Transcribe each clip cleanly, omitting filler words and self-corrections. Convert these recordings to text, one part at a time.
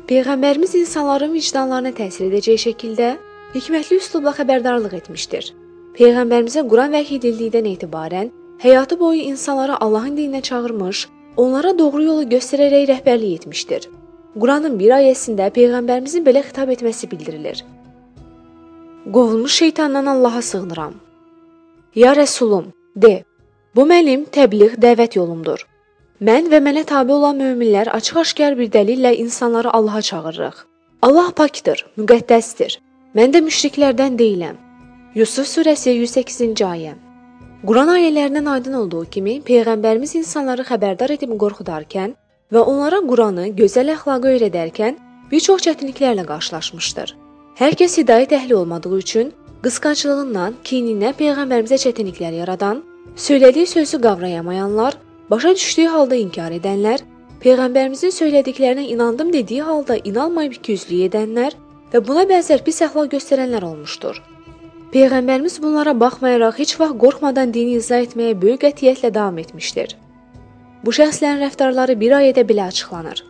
Peyğəmbərimiz insanların vicdanlarına təsir edəcək şəkildə hikmətli üslubla xəbərdarlıq etmişdir. Peyğəmbərimizə Quran vəhy edildikdən etibarən həyatı boyu insanları Allahın dininə çağırmış, onlara doğru yolu göstərərək rəhbərlik etmişdir. Quranın bir ayəsində Peyğəmbərimizin belə xitab etməsi bildirilir. Qovulmuş şeytandan Allaha sığınıram. Ya Rəsulum, de, bu mənim təbliğ dəvət yolumdur. Mən və mənə tabi olan möminlər açıq-aşkar bir dəlillə insanları Allaha çağırırıq. Allah pakdır, müqəddəsdir. Mən də müşriklərdən deyiləm. Yusuf surəsi 108-ci ayə. Quran ayələrindən aydın olduğu kimi, Peyğəmbərimiz insanları xəbərdar edib qorxudarkən və onlara Quranı gözəl əxlaqı öyrədərkən bir çox çətinliklərlə qarşılaşmışdır. Hər kəs hidayət əhli olmadığı üçün qısqanclığından, kinindən Peyğəmbərimizə çətinliklər yaradan, söylədiyi sözü qavrayamayanlar, başa düşdüyü halda inkar edənlər, Peyğəmbərimizin söylədiklərinə inandım dediyi halda inanmayıb ikiyüzlük edənlər və buna bənzər pis əxlaq göstərənlər olmuşdur. Peyğəmbərimiz bunlara baxmayaraq heç vaxt qorxmadan dini izah etməyə böyük qətiyyətlə davam etmişdir. Bu şəxslərin rəftarları bir ayədə belə açıqlanır.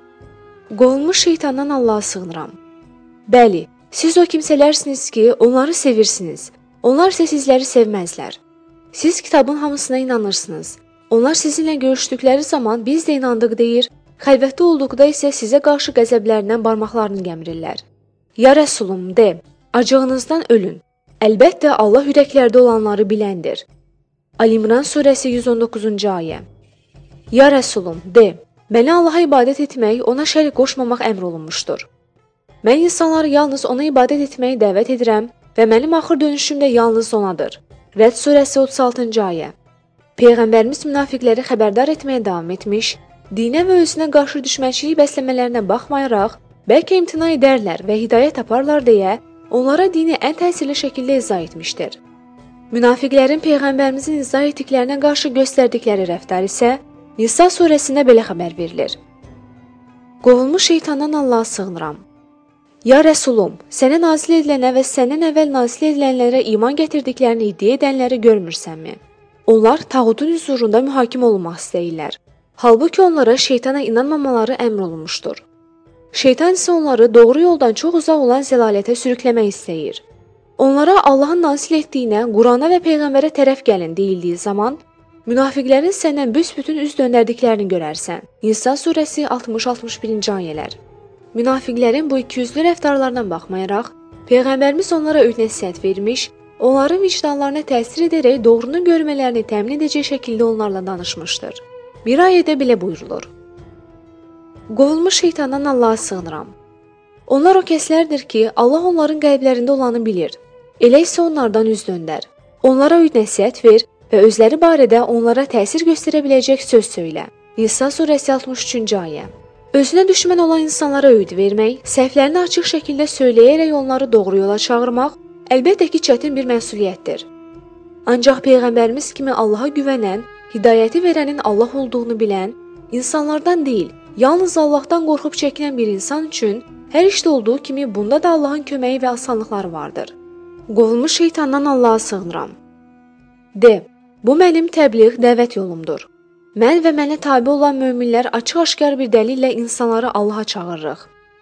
Qovulmuş şeytandan Allaha sığınıram. Bəli, siz o kimsələrsiniz ki, onları sevirsiniz. Onlar isə sizləri sevməzlər. Siz kitabın hamısına inanırsınız. Onlar sizinlə görüşdükləri zaman biz də inandıq deyir, xəlvətdə olduqda isə sizə qarşı qəzəblərindən barmaqlarını gəmirirlər. Ya Rəsulum, de, acığınızdan ölün. Əlbəttə, Allah ürəklərdə olanları biləndir. Ali-İmran surəsi 119-cu ayə. Ya Rəsulum, de, mənə Allaha ibadət etmək, ona şərik qoşmamaq əmr olunmuşdur. Mən insanları yalnız ona ibadət etməyi dəvət edirəm və mənim axır dönüşüm də yalnız onadır. Rəd surəsi 36-cı ayə. Peyğəmbərimiz münafiqləri xəbərdar etməyə davam etmiş, dinə və özünə qarşı düşmənçilik bəsləmələrinə baxmayaraq, bəlkə imtina edərlər və hidayət taparlar deyə onlara dini ən təsirli şəkildə izah etmişdir. Münafiqlərin Peyğəmbərimizin izah etdiklərinə qarşı göstərdikləri rəftar isə Nisa surəsində belə xəbər verilir. Qovulmuş şeytandan Allaha sığınıram. Ya Rəsulum, sənə nazil edilənə və səndən əvvəl nazil edilənlərə iman gətirdiklərini iddia edənləri görmürsənmi? Onlar tağutun hüzurunda mühakimə olunmaq istəyirlər. Halbuki onlara şeytana inanmamaları əmr olunmuşdur. Şeytan isə onları doğru yoldan çox uzaq olan zəlalətə sürükləmək istəyir. Onlara Allahın nazil etdiyinə, Qurana və Peyğəmbərə tərəf gəlin deyildiyi zaman, münafiqlərin səndən büsbütün üz döndərdiklərini görərsən. Nisa surəsi 60-61-ci ayələr. Münafiqlərin bu ikiyüzlü rəftarlarına baxmayaraq, Peyğəmbərimiz onlara öyrət-nəsihət vermiş, onların vicdanlarına təsir edərək doğrunu görmələrini təmin edəcək şəkildə onlarla danışmışdır. Bir ayədə belə buyurulur. Qovulmuş şeytandan Allaha sığınıram. Onlar o kəslərdir ki, Allah onların qəlblərində olanı bilir. Elə isə onlardan üz döndər. Onlara öyrət-nəsihət ver və özləri barədə onlara təsir göstərə biləcək söz söylə. Nisa surəsi 63-cü ayə. Özünə düşmən olan insanlara öğüd vermək, səhvlərini açıq şəkildə söyləyərək onları doğru yola çağırmaq, əlbəttə ki, çətin bir məsuliyyətdir. Ancaq Peyğəmbərimiz kimi Allaha güvənən, hidayəti verənin Allah olduğunu bilən, insanlardan deyil, yalnız Allahdan qorxub çəkinən bir insan üçün hər işdə olduğu kimi bunda da Allahın köməyi və asanlıqları vardır. Qovulmuş şeytandan Allaha sığınıram. De, bu mənim təbliğ dəvət yolumdur. Mən və mənə tabi olan möminlər açıq-aşkar bir dəlillə insanları Allaha çağırırıq.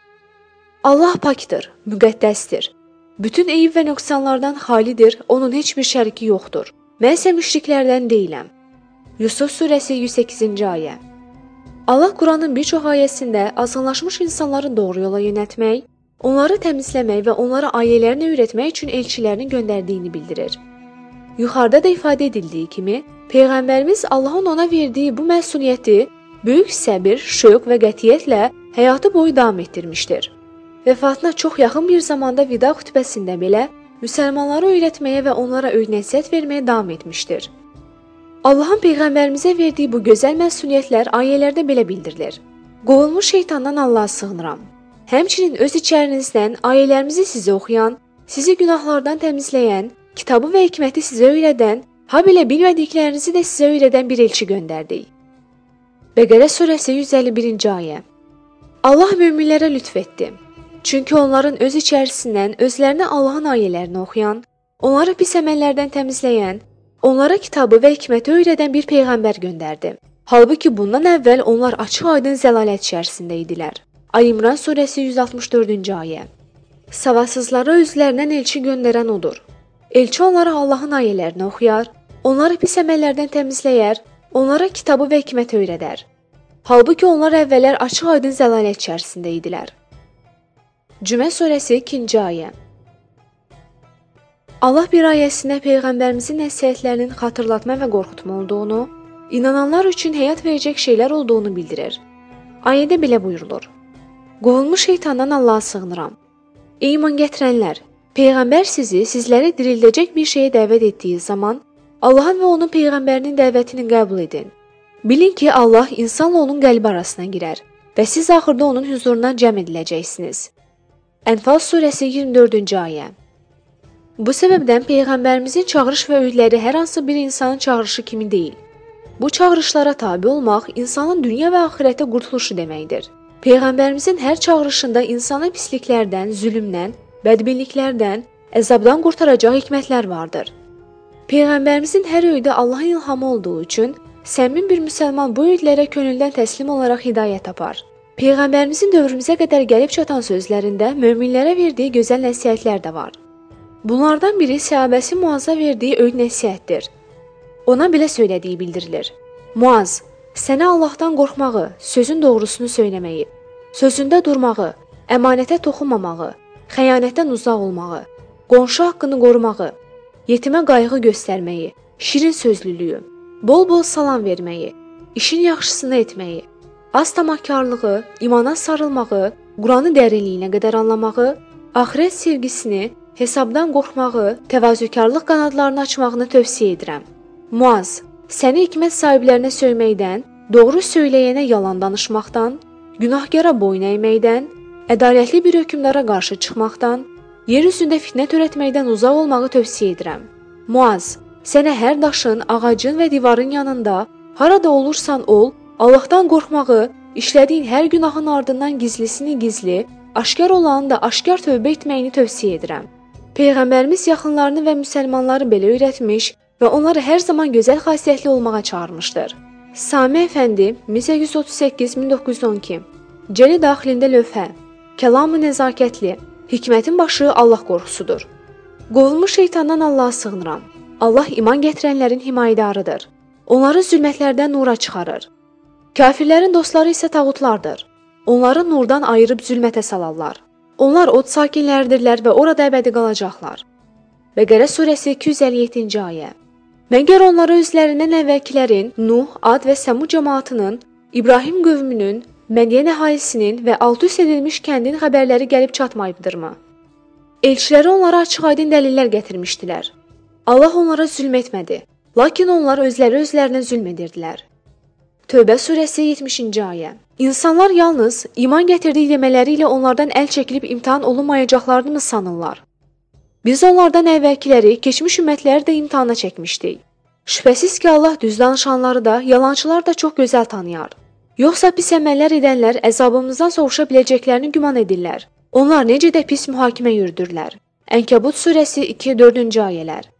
Allah pakdır, müqəddəsdir. Bütün eyib və nöqsanlardan xalidir, onun heç bir şəriki yoxdur. Mən isə müşriklərdən deyiləm. Yusuf surəsi 108-ci ayə. Allah Quranın bir çox ayəsində azınlaşmış insanları doğru yola yönəltmək, onları təmizləmək və onlara ayələrini öyrətmək üçün elçilərini göndərdiyini bildirir. Yuxarıda da ifadə edildiyi kimi, Peyğəmbərimiz Allahın ona verdiyi bu məsuliyyəti böyük səbir, şövq və qətiyyətlə həyatı boyu davam etdirmişdir. Vəfatına çox yaxın bir zamanda vida xütbəsində belə müsəlmanları öyrətməyə və onlara öyrət-nəsihət verməyə davam etmişdir. Allahın Peyğəmbərimizə verdiyi bu gözəl məsuliyyətlər ayələrdə belə bildirilir. Qovulmuş şeytandan Allaha sığınıram. Həmçinin öz içərinizdən ayələrimizi sizə oxuyan, sizi günahlardan təmizləyən, kitabı və hikməti sizə öyrədən, ha belə bilmədiklərinizi də sizə öyrədən bir elçi göndərdik. Bəqərə surəsi 151-ci ayə. Allah möminlərə lütf etdi. Çünki onların öz içərisindən özlərinə Allahın ayələrini oxuyan, onları pis əməllərdən təmizləyən, onlara kitabı və hikməti öyrədən bir peyğəmbər göndərdi. Halbuki bundan əvvəl onlar açıq-aydın zəlalət içərisində idilər. Ali İmran surəsi 164-cü ayə. Savadsızlara özlərindən elçi göndərən odur. Elçi onlara Allahın ayələrini oxuyar, onları pis əməllərdən təmizləyər, onlara kitabı və hikməti öyrədər. Halbuki onlar əvvəllər açıq-aydın zəlalət içərisində idilər. Cümə surəsi 2-ci ayə. Allah bir ayəsində Peyğəmbərimizin nəsihətlərinin xatırlatma və qorxutma olduğunu, inananlar üçün həyat verəcək şeylər olduğunu bildirir. Ayədə belə buyurulur: Qovulmuş şeytandan Allaha sığınıram. Ey iman gətirənlər, Peyğəmbər sizləri dirildəcək bir şeyə dəvət etdiyi zaman Allahın və onun Peyğəmbərinin dəvətini qəbul edin. Bilin ki, Allah insanla onun qəlbi arasına girər və siz axırda onun huzuruna cəm ediləcəksiniz. Ənfal surəsi 24-cü ayə. Bu səbəbdən Peyğəmbərimizin çağırış və öyüdləri hər hansı bir insanın çağırışı kimi deyil. Bu çağırışlara tabi olmaq insanın dünya və axirətdə qurtuluşu deməkdir. Peyğəmbərimizin hər çağırışında insanı pisliklərdən, zülmdən, bədbinliklərdən, əzabdan qurtaracaq hikmətlər vardır. Peyğəmbərimizin hər öyüdə Allahın ilhamı olduğu üçün səmin bir müsəlman bu öyüdlərə könüldən təslim olaraq hidayət tapar. Peyğəmbərimizin dövrümüzə qədər gəlib çatan sözlərində möminlərə verdiyi gözəl nəsihətlər də var. Bunlardan biri səhabəsi Muaza verdiyi öyüd nəsihətdir. Ona belə söylədiyi bildirilir: Muaz, sənə Allahdan qorxmağı, sözün doğrusunu söyləməyi, sözündə durmağı, əmanətə toxunmamağı, xəyanətdən uzaq olmağı, qonşu haqqını qorumağı, yetimə qayğı göstərməyi, şirin sözlülüyü, bol-bol salam verməyi, işin yaxşısını etməyi, az tamahkarlığı, imana sarılmağı, Quranı dərinliyinə qədər anlamağı, axirət sevgisini, hesabdan qorxmağı, təvazökarlıq qanadlarını açmağını tövsiyə edirəm. Muaz, səni hikmət sahiblərinə söyməkdən, doğru söyləyənə yalan danışmaqdan, günahkara boyun əyməkdən, ədalətli bir hökmdara qarşı çıxmaqdan, yer üzündə fitnə törətməkdən uzaq olmağı tövsiyə edirəm. Muaz, sənə hər daşın, ağacın və divarın yanında, harada olursan ol, Allahdan qorxmağı, işlədiyin hər günahın ardından gizlisini gizli, aşkar olanı da aşkar tövbə etməyini tövsiyə edirəm. Peyğəmbərimiz yaxınlarını və müsəlmanları belə öyrətmiş və onları hər zaman gözəl xasiyyətli olmağa çağırmışdır. Sami Əfəndi 1838-1912 Cəli daxilində lövhə, kəlamı nəzakətli, hikmətin başı Allah qorxusudur. Qovulmuş şeytandan Allaha sığınıram. Allah iman gətirənlərin himayədarıdır. Onları zülmətlərdən nura çıxarır. Kafirlərin dostları isə tağutlardır. Onları nurdan ayırıb zülmətə salarlar. Onlar od sakinlərdirlər və orada əbədi qalacaqlar. Bəqərə surəsi 257-ci ayə. Məgər onları özlərindən əvvəlkilərin, Nuh, Ad və Səmud cəmaatının, İbrahim qövmünün, Mədiyən əhalisinin və alt-üst edilmiş kəndin xəbərləri gəlib çatmayıbdırmı? Elçiləri onlara açıq-aydın dəlillər gətirmişdilər. Allah onlara zülm etmədi, lakin onlar özlərinə zülm edirdilər. Tövbə surəsi 70-ci ayə. İnsanlar yalnız iman gətirdiyi demələri ilə onlardan əl çəkilib imtahan olunmayacaqlarını mı sanırlar? Biz onlardan əvvəlkiləri, keçmiş ümmətləri də imtahana çəkmişdik. Şübhəsiz ki, Allah düz danışanları da, yalançılar da çox gözəl tanıyar. Yoxsa pis əməllər edənlər əzabımızdan sovuşa biləcəklərini güman edirlər. Onlar necə də pis mühakimə yürüdürlər. Ənkəbut surəsi 2-4-cü ayələr.